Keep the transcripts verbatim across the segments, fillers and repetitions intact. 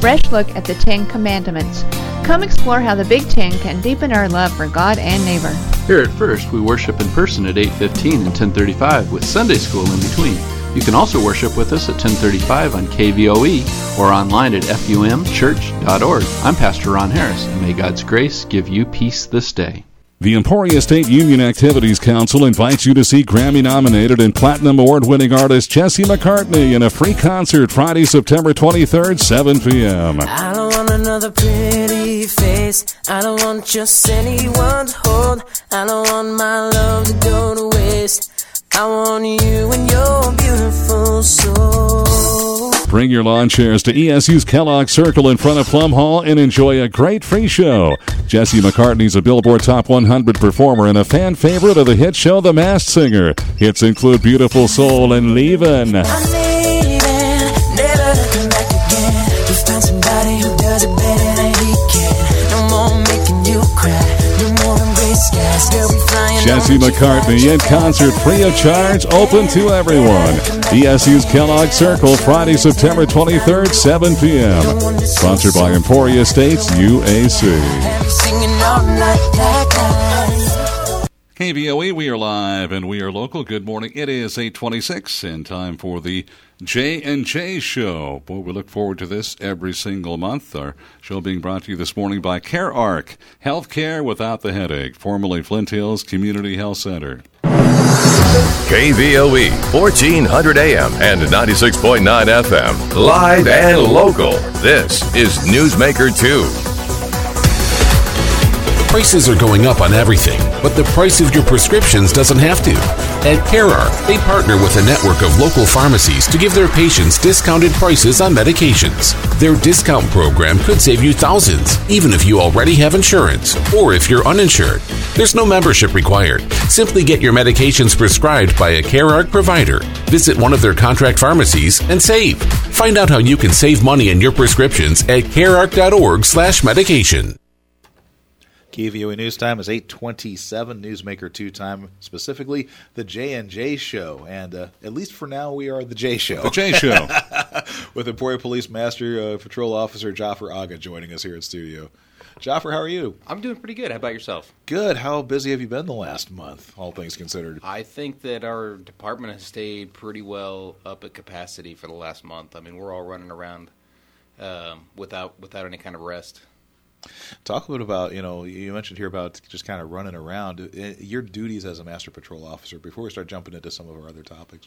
fresh look at the Ten Commandments. Come explore how the Big Ten can deepen our love for God and neighbor. Here at First, we worship in person at eight fifteen and ten thirty-five with Sunday school in between. You can also worship with us at ten thirty-five on K V O E or online at F U M church dot org. I'm Pastor Ron Harris, and may God's grace give you peace this day. The Emporia State Union Activities Council invites you to see Grammy-nominated and Platinum Award-winning artist Jesse McCartney in a free concert Friday, September twenty-third, seven p.m. I don't want another pretty face. I don't want just anyone to hold. I don't want my love to go to waste. I want you and your beautiful soul. Bring your lawn chairs to E S U's Kellogg Circle in front of Plum Hall and enjoy a great free show. Jesse McCartney's a Billboard Top one hundred performer and a fan favorite of the hit show The Masked Singer. Hits include Beautiful Soul and Leavin'. I'm leaving, never to come back again. To find somebody who does it better than he can. No more making you cry, no more embrace skies. Girl, we flying. Jesse McCartney in concert, free of charge, open to everyone. E S U's Kellogg Circle, Friday, September twenty-third, seven p.m. Sponsored by Emporia Estates, U A C. K V O E, we are live and we are local. Good morning. It is eight twenty-six and time for the J and J Show. Boy, we look forward to this every single month. Our show being brought to you this morning by CareArc, healthcare without the headache, formerly Flint Hills Community Health Center. K V O E, fourteen hundred A M and ninety-six point nine F M. Live and local. This is Newsmaker two. Prices are going up on everything, but the price of your prescriptions doesn't have to. At CareArc, they partner with a network of local pharmacies to give their patients discounted prices on medications. Their discount program could save you thousands, even if you already have insurance or if you're uninsured. There's no membership required. Simply get your medications prescribed by a CareArc provider. Visit one of their contract pharmacies and save. Find out how you can save money in your prescriptions at carearc.org slash medication. K V O E News Time is eight twenty-seven, Newsmaker two time, specifically the J and J Show. And uh, at least for now, we are the J Show. The J Show. With Emporia Police Master uh, Patrol Officer Jaffer Aga joining us here in studio. Jaffer, how are you? I'm doing pretty good. How about yourself? Good. How busy have you been the last month, all things considered? I think that our department has stayed pretty well up at capacity for the last month. I mean, we're all running around um, without without any kind of rest. Talk a bit about, you know, you mentioned here about just kind of running around. Your duties as a Master Patrol Officer, before we start jumping into some of our other topics.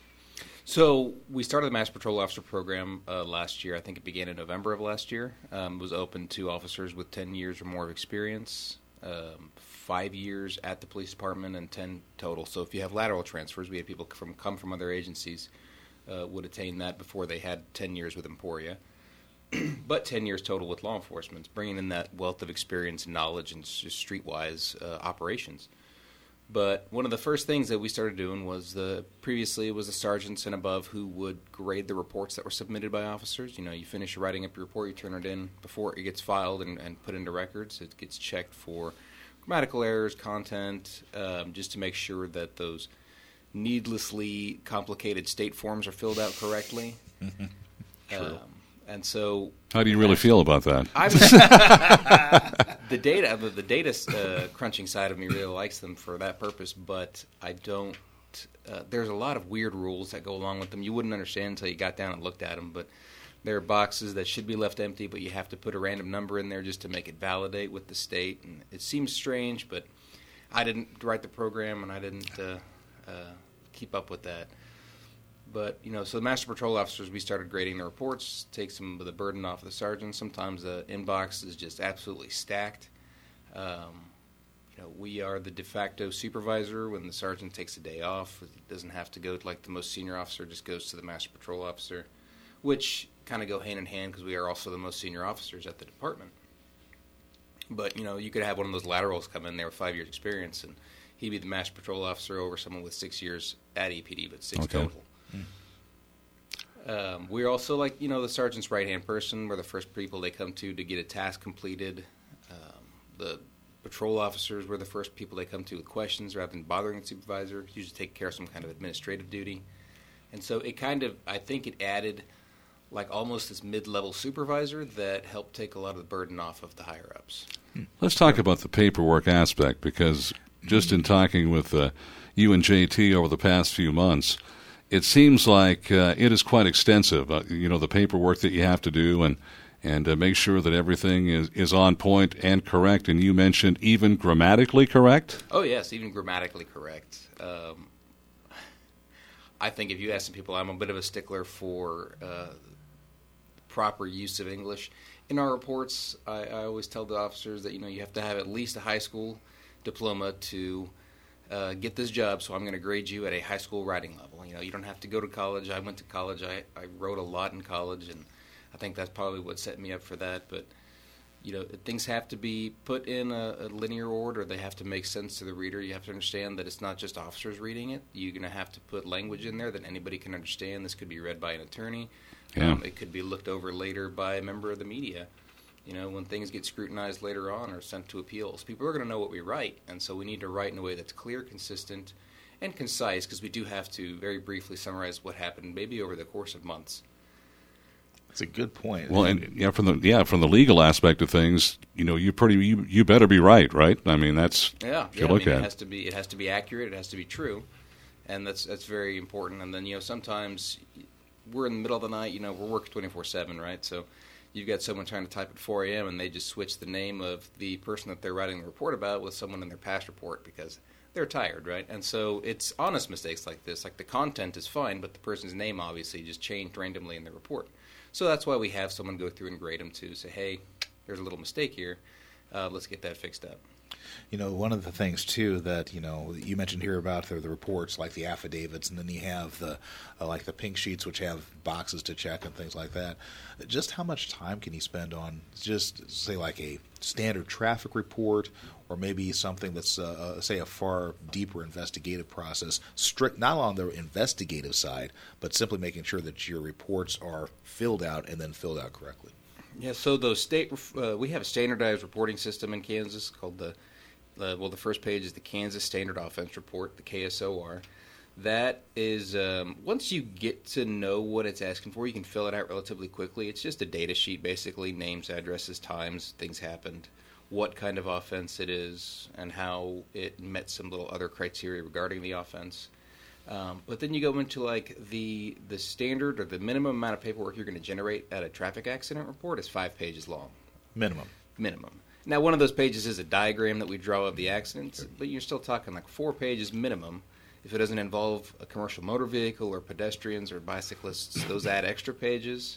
So we started the Master Patrol Officer program uh, last year. I think it began in November of last year. Um, it was open to officers with ten years or more of experience, um, five years at the police department, and ten total. So if you have lateral transfers, we had people from come from other agencies uh, would attain that before they had ten years with Emporia. But ten years total with law enforcement, bringing in that wealth of experience and knowledge and just streetwise uh, operations. But one of the first things that we started doing was the previously it was the sergeants and above who would grade the reports that were submitted by officers. You know, you finish writing up your report, you turn it in before it gets filed and, and put into records. It gets checked for grammatical errors, content, um, just to make sure that those needlessly complicated state forms are filled out correctly. True. Um, And so, how do you really feel about that? I'm, the data, the, the data uh, crunching side of me really likes them for that purpose, but I don't. Uh, there's a lot of weird rules that go along with them. You wouldn't understand until you got down and looked at them. But there are boxes that should be left empty, but you have to put a random number in there just to make it validate with the state. And it seems strange, but I didn't write the program, and I didn't uh, uh, keep up with that. But, you know, so the Master Patrol Officers, we started grading the reports, take some of the burden off of the sergeants. Sometimes the inbox is just absolutely stacked. Um, you know, we are the de facto supervisor when the sergeant takes a day off. It doesn't have to go to, like, the most senior officer, just goes to the Master Patrol Officer, which kind of go hand in hand because we are also the most senior officers at the department. But, you know, you could have one of those laterals come in there with five years experience, and he'd be the Master Patrol Officer over someone with six years at E P D, but six okay. total. Um, we're also like, you know, the sergeant's right-hand person. We're the first people they come to to get a task completed. Um, the patrol officers were the first people they come to with questions rather than bothering the supervisor. Usually take care of some kind of administrative duty. And so it kind of, I think it added like almost this mid-level supervisor that helped take a lot of the burden off of the higher-ups. Let's talk about the paperwork aspect, because just in talking with uh, you and J T over the past few months, it seems like uh, it is quite extensive. Uh, you know, the paperwork that you have to do and and uh, make sure that everything is, is on point and correct. And you mentioned even grammatically correct? Oh, yes, even grammatically correct. Um, I think if you ask some people, I'm a bit of a stickler for uh, proper use of English. In our reports, I, I always tell the officers that, you know, you have to have at least a high school diploma to uh, get this job, so I'm going to grade you at a high school writing level. You know, you don't have to go to college. I went to college. I, I wrote a lot in college, and I think that's probably what set me up for that. But, you know, things have to be put in a, a linear order. They have to make sense to the reader. You have to understand that it's not just officers reading it. You're going to have to put language in there that anybody can understand. This could be read by an attorney. Yeah. Um, it could be looked over later by a member of the media. You know, when things get scrutinized later on or sent to appeals, people are going to know what we write, and so we need to write in a way that's clear, consistent, and concise, because we do have to very briefly summarize what happened, maybe over the course of months. That's a good point. Well, and yeah, from the yeah from the legal aspect of things, you know, you pretty you, you better be right, right? I mean, that's yeah. what yeah you look I mean, at. It has to be it has to be accurate. It has to be true, and that's that's very important. And then, you know, sometimes we're in the middle of the night. You know, we're working twenty-four seven, right? So you've got someone trying to type at four a.m. and they just switch the name of the person that they're writing the report about with someone in their past report because they're tired, right? And so it's honest mistakes like this. Like the content is fine, but the person's name obviously just changed randomly in the report. So that's why we have someone go through and grade them to say, hey, there's a little mistake here. Uh, let's get that fixed up. You know, one of the things, too, that, you know, you mentioned here about the, the reports, like the affidavits, and then you have the, uh, like the pink sheets, which have boxes to check and things like that. Just how much time can you spend on just, say, like a standard traffic report, or maybe something that's, uh, uh, say, a far deeper investigative process, strict not on the investigative side, but simply making sure that your reports are filled out and then filled out correctly? Yeah, so those state, uh, we have a standardized reporting system in Kansas called the, uh, well, the first page is the Kansas Standard Offense Report, the K S O R. That is, um, once you get to know what it's asking for, you can fill it out relatively quickly. It's just a data sheet, basically, names, addresses, times, things happened, what kind of offense it is, and how it met some little other criteria regarding the offense. Um, but then you go into like the the standard or the minimum amount of paperwork you're going to generate at a traffic accident report is five pages long. Minimum. Minimum. Now, one of those pages is a diagram that we draw of the accidents, but you're still talking like four pages minimum. If it doesn't involve a commercial motor vehicle or pedestrians or bicyclists, those add extra pages.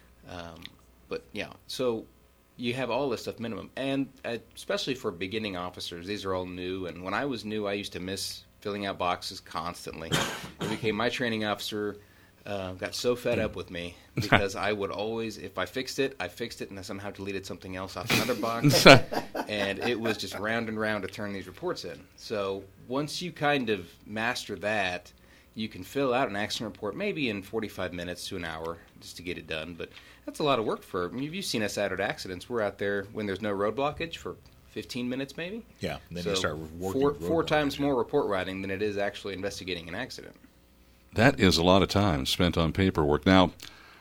Um, but yeah, so you have all this stuff minimum, and uh, especially for beginning officers, these are all new. And when I was new, I used to miss filling out boxes constantly. It became my training officer uh, got so fed up with me because I would always, if I fixed it, I fixed it, and I somehow deleted something else off another box, and it was just round and round to turn these reports in. So once you kind of master that, you can fill out an accident report maybe in forty-five minutes to an hour just to get it done. But that's a lot of work for, I mean, you've seen us out at accidents. We're out there when there's no road blockage for fifteen minutes maybe. Yeah, and then so you start working. Four, four times more report writing than it is actually investigating an accident. That is a lot of time spent on paperwork. Now,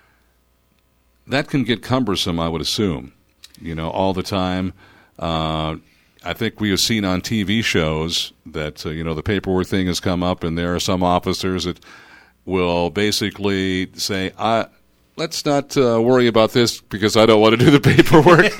that can get cumbersome, I would assume, you know, all the time. Uh, I think we have seen on T V shows that, uh, you know, the paperwork thing has come up, and there are some officers that will basically say, I, let's not uh, worry about this because I don't want to do the paperwork.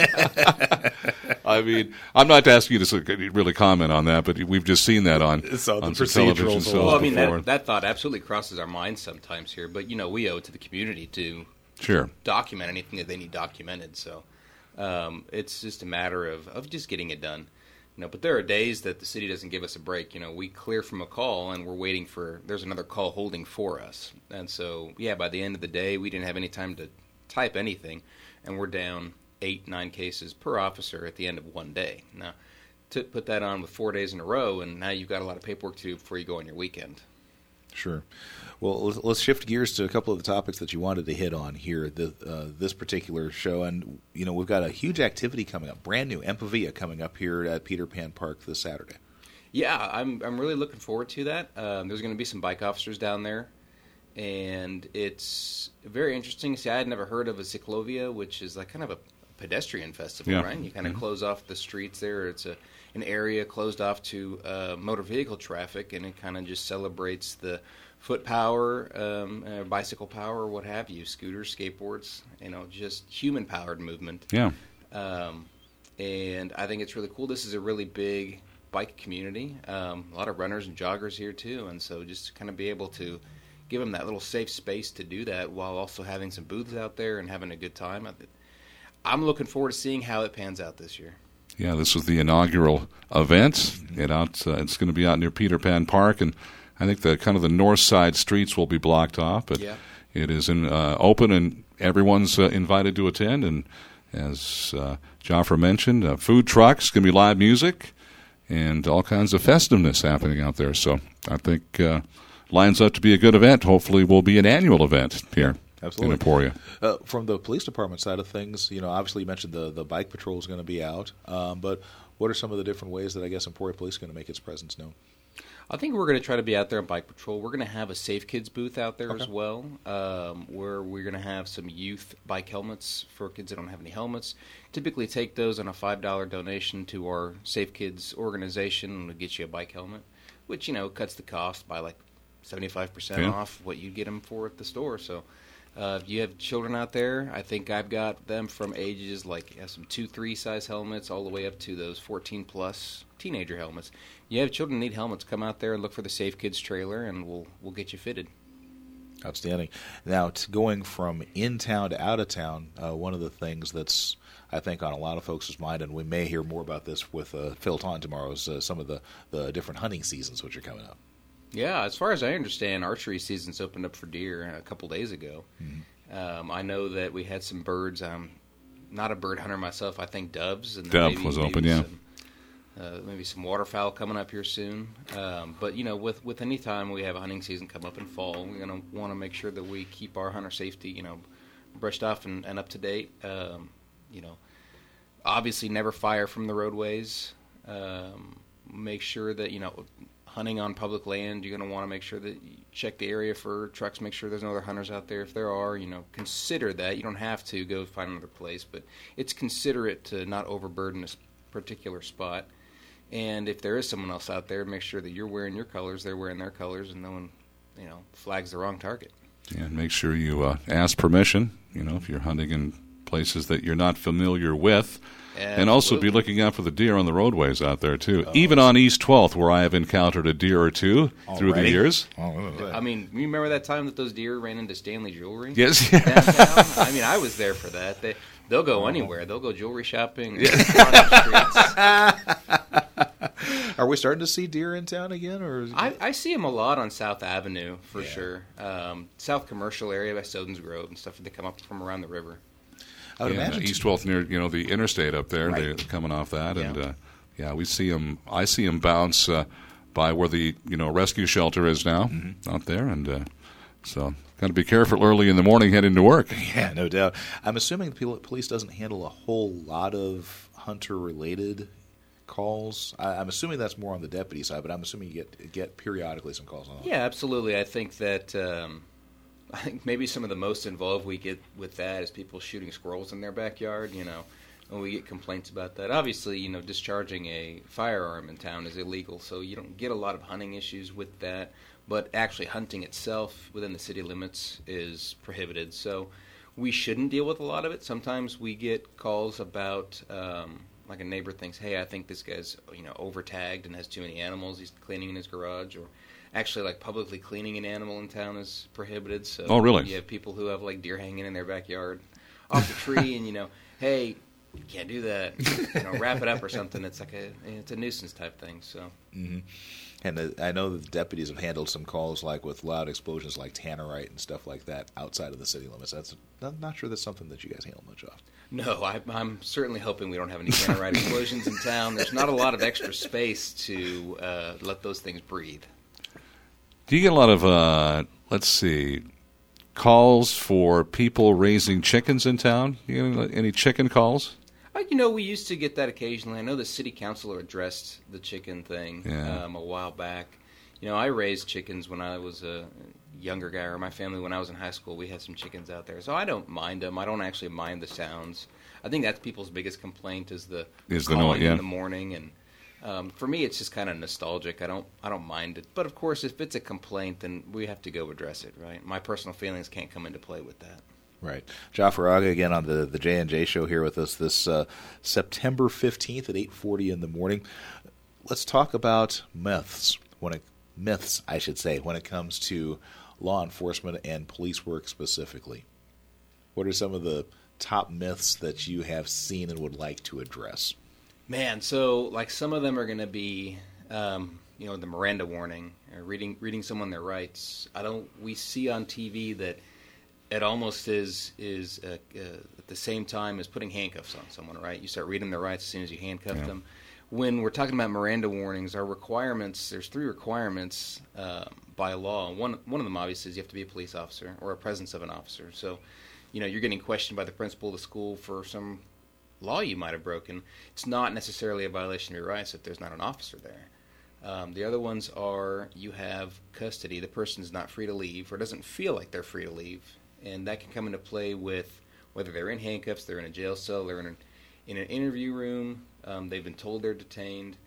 I mean, I'm not asking you to really comment on that, but we've just seen that on, So the on some television shows Well, I mean, before. that, that thought absolutely crosses our minds sometimes here, but, you know, we owe it to the community to Sure. document anything that they need documented. So um, it's just a matter of, of just getting it done. You know, but there are days that the city doesn't give us a break. You know, we clear from a call and we're waiting for, there's another call holding for us. And so, yeah, by the end of the day, we didn't have any time to type anything, and we're down eight, nine cases per officer at the end of one day. Now, to put that on with four days in a row, and now you've got a lot of paperwork to do before you go on your weekend. Sure. Well, let's, let's shift gears to a couple of the topics that you wanted to hit on here, the, uh, this particular show. And, you know, we've got a huge activity coming up, brand new, Empavia coming up here at Peter Pan Park this Saturday. Yeah, I'm I'm really looking forward to that. Um, there's going to be some bike officers down there, and it's very interesting. See, I had never heard of a Ciclovia, which is like kind of a pedestrian festival, yeah. right? You kind of mm-hmm. close off the streets there. It's a an area closed off to uh, motor vehicle traffic, and it kind of just celebrates the foot power, um, uh, bicycle power, what have you, scooters, skateboards, you know, just human-powered movement. Yeah. Um, and I think it's really cool. This is a really big bike community. Um, a lot of runners and joggers here, too, and so just to kind of be able to give them that little safe space to do that while also having some booths out there and having a good time. I'm looking forward to seeing how it pans out this year. Yeah, this was the inaugural event. It out, uh, it's going to be out near Peter Pan Park, and I think the kind of the north side streets will be blocked off. But yeah. it is in, uh, open, and everyone's uh, invited to attend. And as uh, Joffre mentioned, uh, food trucks, going to be live music, and all kinds of festiveness happening out there. So I think uh, lines up to be a good event. Hopefully, will be an annual event here. Absolutely. In Emporia. Uh, from the police department side of things, you know, obviously you mentioned the, the bike patrol is going to be out, um, but what are some of the different ways that I guess Emporia Police is going to make its presence known? I think we're going to try to be out there on bike patrol. We're going to have a Safe Kids booth out there okay. as well, um, where we're going to have some youth bike helmets for kids that don't have any helmets. Typically take those on a five dollar donation to our Safe Kids organization, and we'll get you a bike helmet, which, you know, cuts the cost by like seventy-five percent yeah. off what you get them for at the store. So uh, if you have children out there, I think I've got them from ages like yeah, some two, three size helmets all the way up to those fourteen plus teenager helmets. You have children that need helmets, come out there and look for the Safe Kids trailer, and we'll we'll get you fitted. Outstanding. Now, t- going from in town to out of town, uh, one of the things that's I think on a lot of folks' mind, and we may hear more about this with uh, Phil Taun tomorrow, is uh, some of the, the different hunting seasons which are coming up. Yeah, as far as I understand, archery season's opened up for deer a couple days ago. Mm-hmm. Um, I know that we had some birds. I'm not a bird hunter myself. I think doves. And Dove maybe, was maybe open, yeah. Some, uh, maybe some waterfowl coming up here soon. Um, but, you know, with, with any time we have a hunting season come up in fall, we're going to want to make sure that we keep our hunter safety, you know, brushed off and, and up to date. Um, you know, obviously never fire from the roadways. Um, make sure that, you know, hunting on public land, you're going to want to make sure that you check the area for trucks, make sure there's no other hunters out there. If there are, you know, consider that. You don't have to go find another place, but it's considerate to not overburden a particular spot. And if there is someone else out there, make sure that you're wearing your colors, they're wearing their colors, and no one, you know, flags the wrong target. Yeah, and make sure you uh, ask permission, you know, if you're hunting in places that you're not familiar with. Absolutely. And also be looking out for the deer on the roadways out there, too. Oh, Even on East twelfth, where I have encountered a deer or two Already? through the years. Oh, I mean, you remember that time that those deer ran into Stanley Jewelry? Yes. Downtown? I mean, I was there for that. They, they'll go anywhere. They'll go jewelry shopping. Yeah. On the streets. Are we starting to see deer in town again? Or is I, I see them a lot on South Avenue, for Yeah. sure. Um, South Commercial area by Soden's Grove and stuff. They come up from around the river. I would Yeah, imagine East twelfth near, you know, the interstate up there. Right. They're coming off that. And, Yeah. uh, yeah, we see them. I see them bounce uh, by where the, you know, rescue shelter is now Mm-hmm. out there. And uh, so got to be careful early in the morning heading to work. Yeah, no doubt. I'm assuming the pol- police doesn't handle a whole lot of hunter-related calls. I, I'm assuming that's more on the deputy side, but I'm assuming you get get periodically some calls on that. Yeah, absolutely. I think that um, I think maybe some of the most involved we get with that is people shooting squirrels in their backyard. You know, and we get complaints about that. Obviously, you know, discharging a firearm in town is illegal, so you don't get a lot of hunting issues with that. But actually, hunting itself within the city limits is prohibited. So we shouldn't deal with a lot of it. Sometimes we get calls about. Um, Like a neighbor thinks, hey, I think this guy's, you know, over-tagged and has too many animals. He's cleaning in his garage. Or actually, like, publicly cleaning an animal in town is prohibited. So Oh, really? you have people who have, like, deer hanging in their backyard off the tree and, you know, hey, you can't do that. You know, wrap it up or something. It's like a it's a nuisance type thing. So Mm-hmm. And uh, I know that the deputies have handled some calls like with loud explosions like tannerite and stuff like that outside of the city limits. That's I'm not sure that's something that you guys handle much of. no, I, I'm certainly hoping we don't have any tannerite explosions in town. There's not a lot of extra space to uh, let those things breathe. Do you get a lot of, uh, let's see, calls for people raising chickens in town? You get any chicken calls? Uh, you know, we used to get that occasionally. I know the city councilor addressed the chicken thing Yeah. um, a while back. You know, I raised chickens when I was a younger guy, or my family when I was in high school, we had some chickens out there. So I don't mind them. I don't actually mind the sounds. I think that's people's biggest complaint is the is the calling noise, yeah. in the morning. And um, for me, it's just kind of nostalgic. I don't I don't mind it. But of course, if it's a complaint, then we have to go address it, right? My personal feelings can't come into play with that. Right. Jaffer Aga again on the, the J and J show here with us this uh, September fifteenth at eight forty in the morning. Let's talk about myths, when it, myths, I should say, when it comes to law enforcement and police work specifically. What are some of the top myths that you have seen and would like to address? Man, so like some of them are going to be, um, you know, the Miranda warning, or reading reading someone their rights. I don't. We see on T V that it almost is is uh, uh, at the same time as putting handcuffs on someone, right? You start reading their rights as soon as you handcuff Yeah. them. When we're talking about Miranda warnings, our requirements, there's three requirements um, by law. One one of them, obviously, is you have to be a police officer or a presence of an officer. So, you know, you're getting questioned by the principal of the school for some law you might have broken. It's not necessarily a violation of your rights if there's not an officer there. Um, the other ones are you have custody. The person's not free to leave or doesn't feel like they're free to leave. And that can come into play with whether they're in handcuffs, they're in a jail cell, they're in an, in an interview room, um, they've been told they're detained.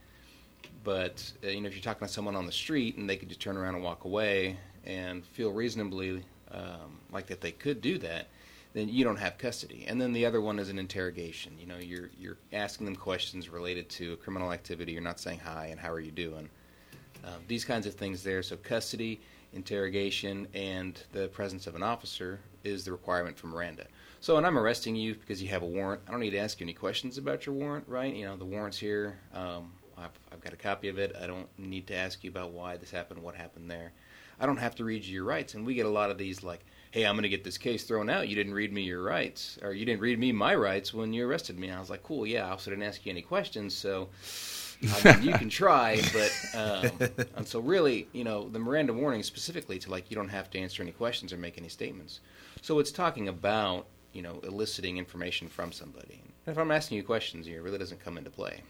But, uh, you know, if you're talking to someone on the street and they could just turn around and walk away and feel reasonably um, like that they could do that, then you don't have custody. And then the other one is an interrogation. You know, you're you're asking them questions related to a criminal activity. You're not saying hi and how are you doing. Uh, these kinds of things there. So custody, interrogation, and the presence of an officer is the requirement for Miranda. So when I'm arresting you because you have a warrant, I don't need to ask you any questions about your warrant, right? You know, the warrant's here. Um, I've, I've got a copy of it. I don't need to ask you about why this happened, what happened there. I don't have to read you your rights. And we get a lot of these like, hey, I'm going to get this case thrown out. You didn't read me your rights, or you didn't read me my rights when you arrested me. And I was like, cool, yeah, I also didn't ask you any questions, so I mean, you can try, but um, and so really, you know, the Miranda warning specifically to like you don't have to answer any questions or make any statements. So it's talking about, you know, eliciting information from somebody. And if I'm asking you questions, it really doesn't come into play.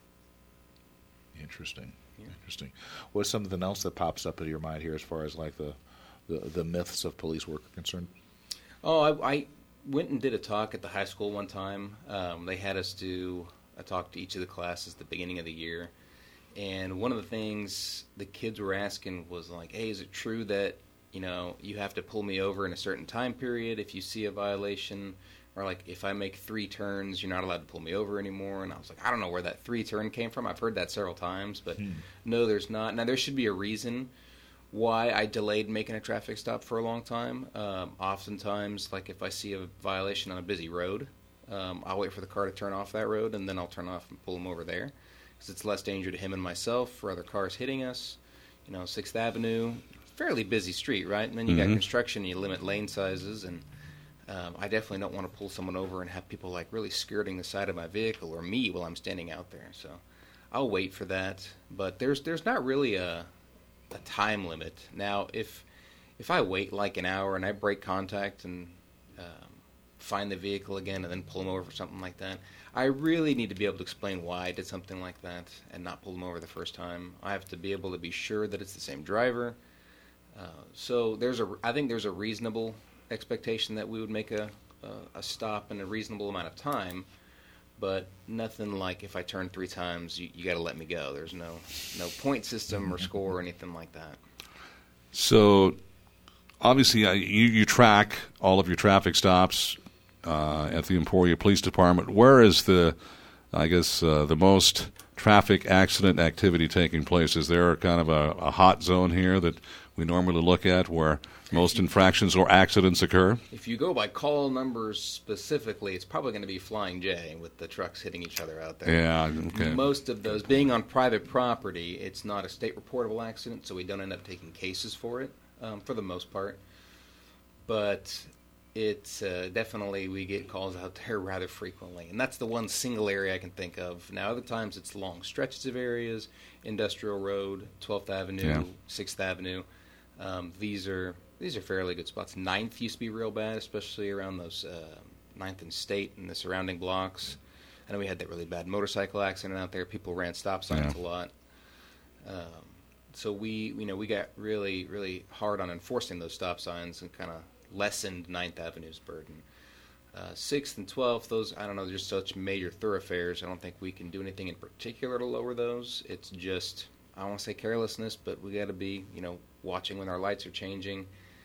Interesting. Yeah. Interesting. What's something else that pops up in your mind here as far as like the the, the myths of police work are concerned? Oh, I, I went and did a talk at the high school one time. Um, they had us do a talk to each of the classes at the beginning of the year. And one of the things the kids were asking was like, hey, is it true that, you know, you have to pull me over in a certain time period if you see a violation? Or like, if I make three turns, you're not allowed to pull me over anymore. And I was like, I don't know where that three turn came from. I've heard that several times, but hmm. no, there's not. Now, there should be a reason why I delayed making a traffic stop for a long time. Um, oftentimes, like if I see a violation on a busy road, um, I'll wait for the car to turn off that road, and then I'll turn off and pull him over there, because it's less danger to him and myself for other cars hitting us. You know, sixth Avenue, fairly busy street, right? And then you mm-hmm. got construction, and you limit lane sizes, and um, I definitely don't want to pull someone over and have people like really skirting the side of my vehicle or me while I'm standing out there. So I'll wait for that, but there's there's not really a a time limit. Now, if if I wait like an hour and I break contact and um, find the vehicle again and then pull them over for something like that, I really need to be able to explain why I did something like that and not pull them over the first time. I have to be able to be sure that it's the same driver. Uh, so there's a, I think there's a reasonable expectation that we would make a, a, a stop in a reasonable amount of time. But nothing like if I turn three times, you, you got to let me go. There's no no point system or score or anything like that. So, obviously, uh, you, you track all of your traffic stops uh, at the Emporia Police Department. Where is the, I guess, uh, the most traffic accident activity taking place? Is there kind of a, a hot zone here that we normally look at where most infractions or accidents occur? If you go by call numbers specifically, it's probably going to be Flying J with the trucks hitting each other out there. Yeah, okay. Most of those being on private property, it's not a state reportable accident, so we don't end up taking cases for it um, for the most part. But it's uh, definitely, we get calls out there rather frequently. And that's the one single area I can think of. Now, other times it's long stretches of areas, Industrial Road, twelfth Avenue, yeah. sixth Avenue. Um, these are... These are fairly good spots. Ninth used to be real bad, especially around those uh, Ninth and State and the surrounding blocks. I know we had that really bad motorcycle accident out there. People ran stop signs yeah. a lot. Um, so we, you know, we got really, really hard on enforcing those stop signs and kind of lessened Ninth Avenue's burden. Uh, Sixth and Twelfth, those, I don't know, they're just such major thoroughfares. I don't think we can do anything in particular to lower those. It's just, I don't want to say carelessness, but we got to be, you know, watching when our lights are changing.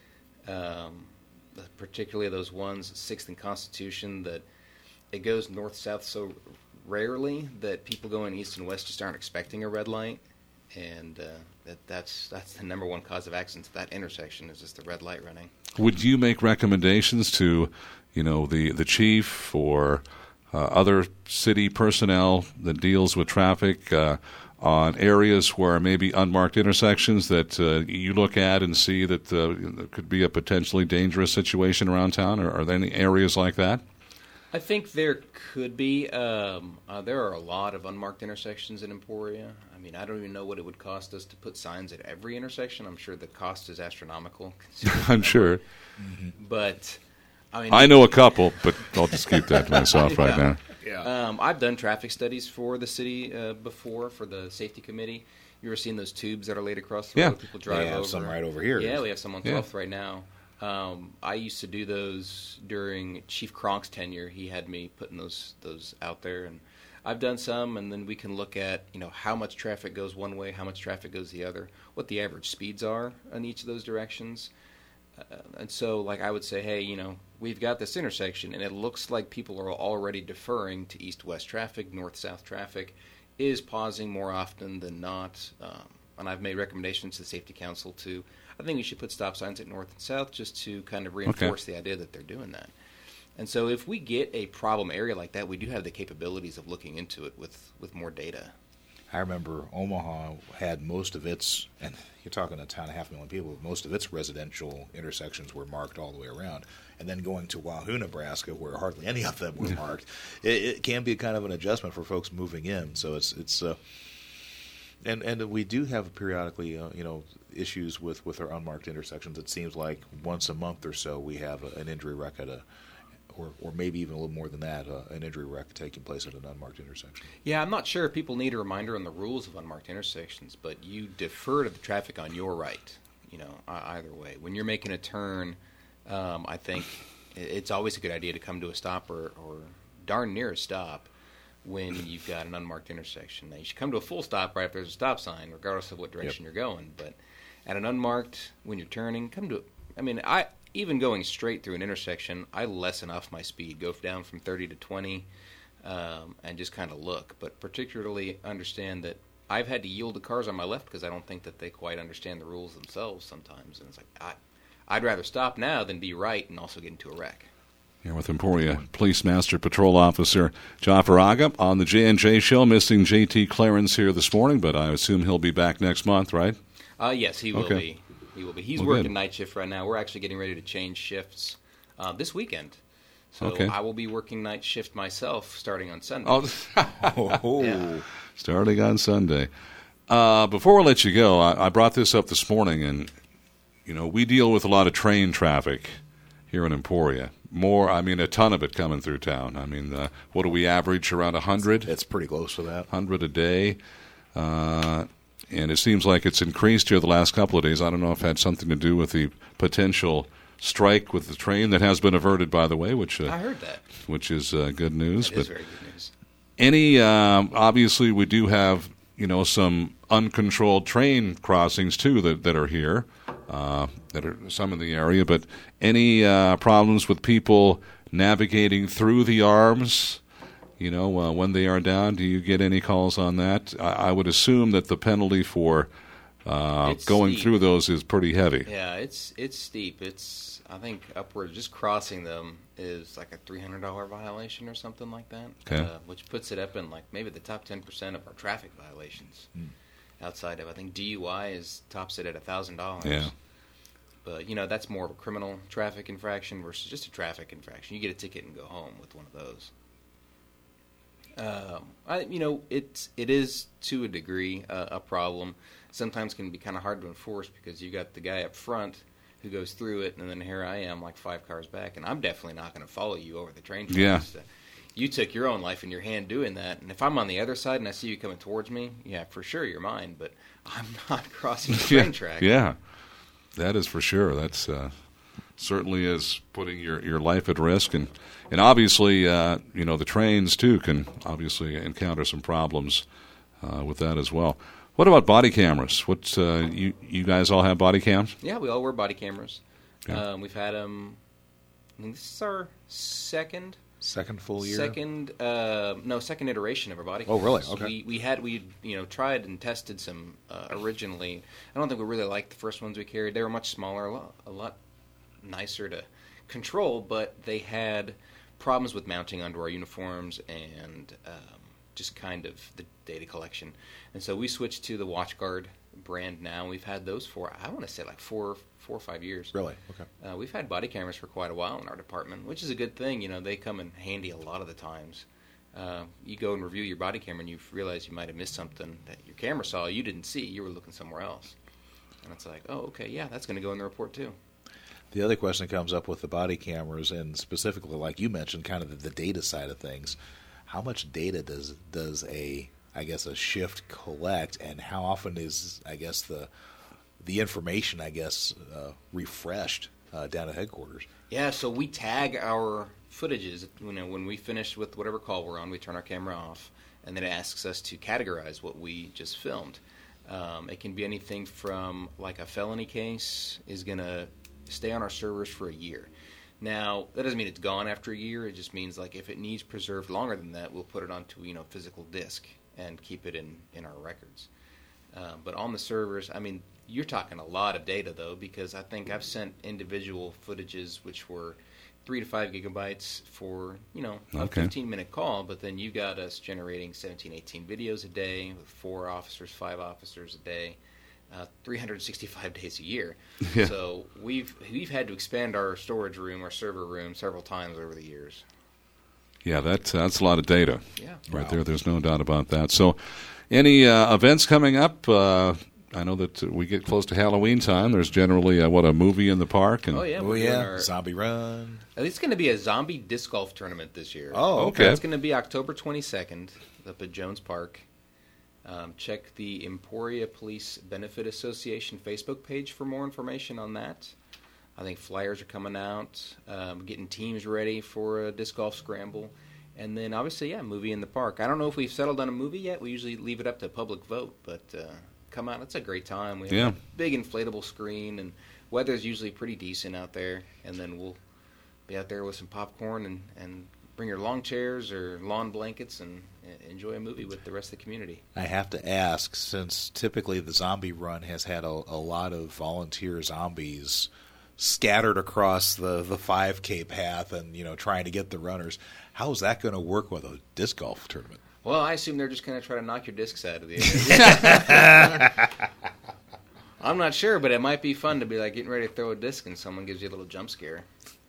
Um, particularly those ones, Sixth and Constitution, that it goes north-south so rarely that people going east and west just aren't expecting a red light. And uh, that, that's that's the number one cause of accidents at that intersection is just the red light running. Would you make recommendations to, you know, the, the chief or uh, other city personnel that deals with traffic uh, on areas where maybe unmarked intersections that uh, you look at and see that uh, there could be a potentially dangerous situation around town? Or are there any areas like that? I think there could be. Um, uh, there are a lot of unmarked intersections in Emporia. I mean, I don't even know what it would cost us to put signs at every intersection. I'm sure the cost is astronomical. I'm sure. Mm-hmm. But, I mean... I know a couple, but I'll just keep that to myself right yeah. now. Yeah. Um, I've done traffic studies for the city uh, before, for the safety committee. You ever seen those tubes that are laid across the yeah. road? People drive yeah, we have over. some right over here. Yeah, we have some on yeah. twelfth right now. Um, I used to do those during Chief Cronk's tenure. He had me putting those those out there, and I've done some. And then we can look at, you know, how much traffic goes one way, how much traffic goes the other, what the average speeds are in each of those directions. Uh, and so, like, I would say, hey, you know, we've got this intersection, and it looks like people are already deferring to east-west traffic, north-south traffic is pausing more often than not. Um, and I've made recommendations to the Safety Council to, I think we should put stop signs at north and south just to kind of reinforce okay. the idea that they're doing that. And so if we get a problem area like that, we do have the capabilities of looking into it with, with more data. I remember Omaha had most of its, and you're talking a town of half a million people, most of its residential intersections were marked all the way around. And then going to Wahoo, Nebraska, where hardly any of them were marked, it, it can be kind of an adjustment for folks moving in. So it's it's, uh, and and we do have periodically, uh, you know, issues with, with our unmarked intersections. It seems like once a month or so we have a, an injury wreck at a, or or maybe even a little more than that, uh, an injury wreck taking place at an unmarked intersection. Yeah, I'm not sure if people need a reminder on the rules of unmarked intersections, but you defer to the traffic on your right, you know, either way. When you're making a turn, um, I think it's always a good idea to come to a stop or, or darn near a stop when you've got an unmarked intersection. Now, you should come to a full stop right if there's a stop sign, regardless of what direction yep. you're going. But at an unmarked, when you're turning, come to, I mean, I... even going straight through an intersection, I lessen off my speed, go down from thirty to twenty, um, and just kind of look. But particularly understand that I've had to yield to cars on my left because I don't think that they quite understand the rules themselves sometimes. And it's like, I, I'd rather stop now than be right and also get into a wreck. Here with Emporia Police Master Patrol Officer John Farraga on the J and J Show, missing J T Clarence here this morning, but I assume he'll be back next month, right? Uh, yes, he will okay. be. He will be. He's well, working good. night shift right now. We're actually getting ready to change shifts uh, this weekend. So okay. I will be working night shift myself starting on Sunday. Oh, oh. Yeah. Starting on Sunday. Uh, before I let you go, I, I brought this up this morning, and, you know, we deal with a lot of train traffic here in Emporia. More, I mean, a ton of it coming through town. I mean, uh, what do we average, around one hundred? It's pretty close to that. one hundred a day. Uh And it seems like it's increased here the last couple of days. I don't know if it had something to do with the potential strike with the train that has been averted, by the way, which uh, I heard that. Which is uh, good news. That but is very good news. Any, um, obviously, we do have, you know, some uncontrolled train crossings too that that are here, uh, that are some in the area. But any uh, problems with people navigating through the arms? You know, uh, when they are down, do you get any calls on that? I, I would assume that the penalty for uh, going steep. through those is pretty heavy. Yeah, it's it's steep. It's, I think, upwards, just crossing them is like a three hundred dollars violation or something like that, okay. uh, which puts it up in like maybe the top ten percent of our traffic violations. Mm. Outside of, I think, D U I is tops it at one thousand dollars. Yeah. But, you know, that's more of a criminal traffic infraction versus just a traffic infraction. You get a ticket and go home with one of those. Um, I, you know, it's it is to a degree uh, a problem. Sometimes can be kind of hard to enforce because you got the guy up front who goes through it, and then here I am, like five cars back, and I'm definitely not going to follow you over the train tracks. Yeah. To, you took your own life in your hand doing that. And if I'm on the other side and I see you coming towards me, yeah, for sure you're mine. But I'm not crossing the train yeah, track. Yeah, that is for sure. That's uh, certainly is putting your, your life at risk. And, and obviously, uh, you know, the trains, too, can obviously encounter some problems uh, with that as well. What about body cameras? What uh, you you guys all have body cams? Yeah, we all wear body cameras. Okay. Um, we've had them. I think this is our second, Second full year. second, uh, no, second iteration of our body Oh, cameras. really? Okay. We we had we you know tried and tested some uh, originally. I don't think we really liked the first ones we carried. They were much smaller, a lot, a lot nicer to control, but they had problems with mounting onto our uniforms and um, just kind of the data collection. And so we switched to the WatchGuard brand now. We've had those for, I want to say, like four, four or five years. Really? Okay. Uh, we've had body cameras for quite a while in our department, which is a good thing. You know, they come in handy a lot of the times. Uh, you go and review your body camera and you realize you might have missed something that your camera saw you didn't see. You were looking somewhere else. And it's like, oh, okay, yeah, that's going to go in the report too. The other question that comes up with the body cameras, and specifically, like you mentioned, kind of the, the data side of things, how much data does does a I guess a shift collect, and how often is I guess the the information I guess uh, refreshed uh, down at headquarters? Yeah, so we tag our footages. You know, when we finish with whatever call we're on, we turn our camera off, and then it asks us to categorize what we just filmed. Um, it can be anything from like a felony case is going to stay on our servers for a year. Now, that doesn't mean it's gone after a year. It just means like if it needs preserved longer than that, we'll put it onto you know physical disk and keep it in, in our records. Uh, but on the servers, I mean, you're talking a lot of data, though, because I think I've sent individual footages which were three to five gigabytes for, you know, a Okay. fifteen-minute call, but then you got us generating seventeen, eighteen videos a day with four officers, five officers a day, uh, three hundred sixty-five days a year. Yeah. So we've we've had to expand our storage room, our server room, several times over the years. Yeah, that, that's a lot of data. Yeah. Right Wow. there. There's no doubt about that. So any uh, events coming up? Uh, I know that we get close to Halloween time. There's generally, uh, what, a movie in the park? And Oh, yeah. Oh we're doing yeah, our- zombie run. It's going to be a zombie disc golf tournament this year. Oh, okay. It's going to be October twenty-second up at Jones Park. Um, check the Emporia Police Benefit Association Facebook page for more information on that. I think flyers are coming out, um, getting teams ready for a disc golf scramble. And then, obviously, yeah, movie in the park. I don't know if we've settled on a movie yet. We usually leave it up to public vote, but uh, come out. It's a great time. We have Yeah. a big inflatable screen, and weather's usually pretty decent out there. And then we'll be out there with some popcorn and, and bring your lawn chairs or lawn blankets and uh, enjoy a movie with the rest of the community. I have to ask, since typically the zombie run has had a, a lot of volunteer zombies scattered across the, the five K path and, you know, trying to get the runners, how is that going to work with a disc golf tournament? Well, I assume they're just going to try to knock your discs out of the air. I'm not sure, but it might be fun to be like getting ready to throw a disc and someone gives you a little jump scare.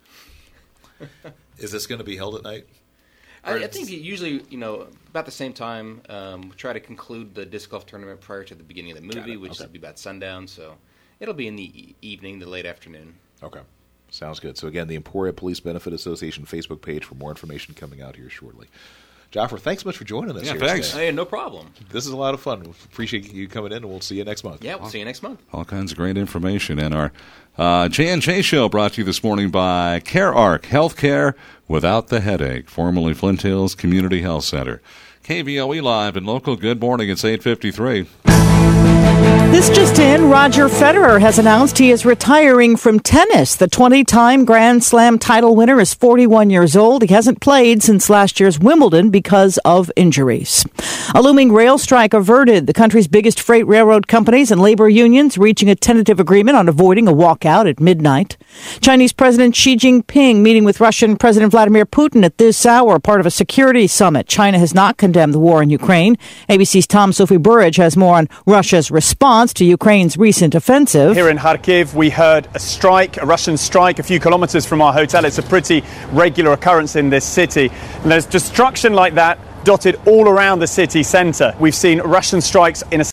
Is this going to be held at night? I, I think usually, you know, about the same time, um, we try to conclude the disc golf tournament prior to the beginning of the Got movie, it. which Okay. will be about sundown. So it'll be in the e- evening, the late afternoon. Okay. Sounds good. So, again, the Emporia Police Benefit Association Facebook page for more information coming out here shortly. Joffrey, thanks so much for joining us Yeah, here thanks. today. Hey, no problem. This is a lot of fun. Appreciate you coming in, and we'll see you next month. Yeah, we'll see you next month. all kinds of great information. And our uh, J and J show brought to you this morning by CareArc Healthcare Without the Headache, formerly Flint Hills Community Health Center. K V O E Live and Local. Good morning. It's eight fifty-three. This just in, Roger Federer has announced he is retiring from tennis. The twenty-time Grand Slam title winner is forty-one years old. He hasn't played since last year's Wimbledon because of injuries. A looming rail strike averted. The country's biggest freight railroad companies and labor unions reaching a tentative agreement on avoiding a walkout at midnight. Chinese President Xi Jinping meeting with Russian President Vladimir Putin at this hour, part of a security summit. China has not condemned the war in Ukraine. A B C's Tom Sophie Burridge has more on Russia's response to Ukraine's recent offensive. Here in Kharkiv, we heard a strike, a Russian strike, a few kilometers from our hotel. It's a pretty regular occurrence in this city. And there's destruction like that dotted all around the city centre. We've seen Russian strikes in a